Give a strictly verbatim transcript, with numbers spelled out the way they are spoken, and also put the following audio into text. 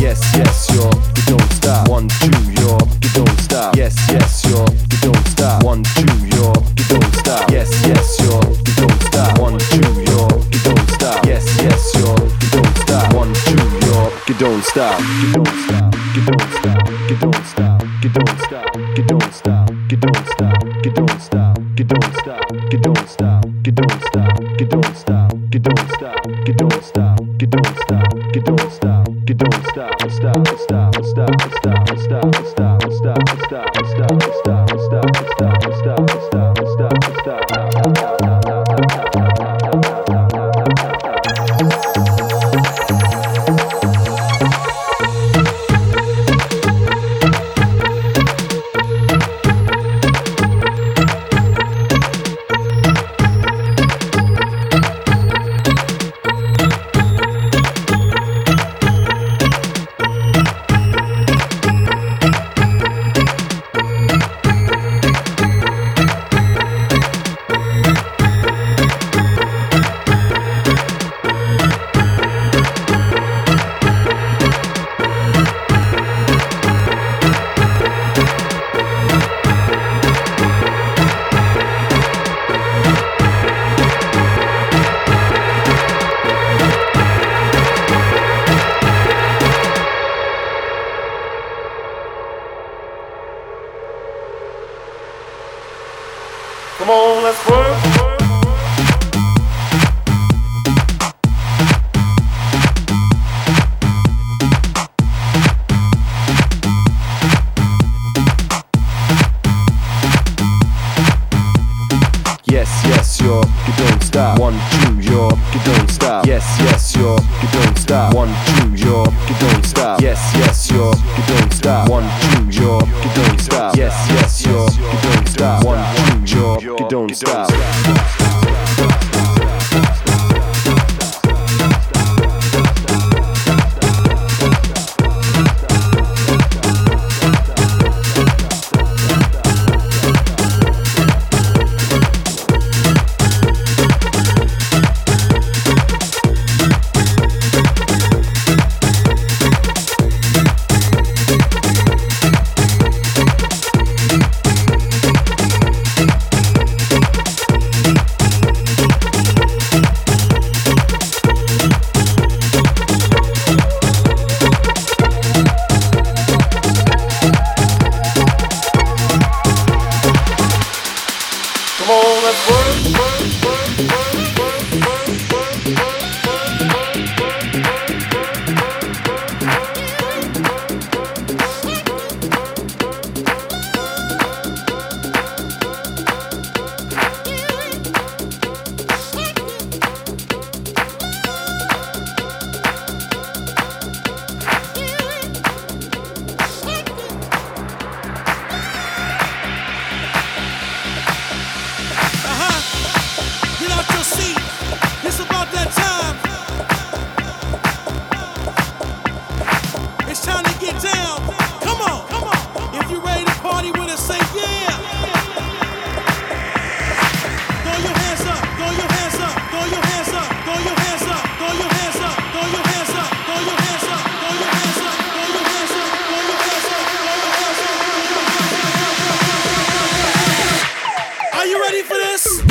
Yes, yes, yo, you don't stop. One, two, yo, you don't stop. Yes, yes, yo, you don't stop. One, two, yo, you don't stop. Yes, yes, yo, you don't stop. One, two, yo, you don't stop. Yes, yes, yo, you don't stop. One, two, yo, you don't stop. You don't stop. You don't stop. You don't stop. You don't stop. You don't stop. You don't stop. You don't stop. You don't stop. You don't stop. You don't stop. You don't stop. You don't stop. You don't stop. You don't stop. You don't stop. You don't stop. Stop. Stop. Stop. Stop. Stop. Stop. Stop. Stop. Stop. Stop. Stop. Stop. Stop. Stop. Stop. Stop. Come on, let's work. Yes, yes, yo, you don't stop. One, two, yo, you don't stop. Yes, yes, yo, you don't stop. One, two, yo, you don't stop. Yes, yes, yo, you don't stop. One, two, yo, you don't stop. Yes, yes, yo, you don't stop. One, two, yo, you don't stop. Come on, let's work, work, work, work, work, work. It's about that time. It's time to get down. Come on, come on. If you're ready to party with us, say yeah. Throw your hands up, throw your hands up, throw your hands up, throw your hands up, throw your hands up, throw your hands up, throw your hands up, throw your hands up, throw your hands up, throw your hands up, throw your hands up, throw your hands up. Are you ready for this?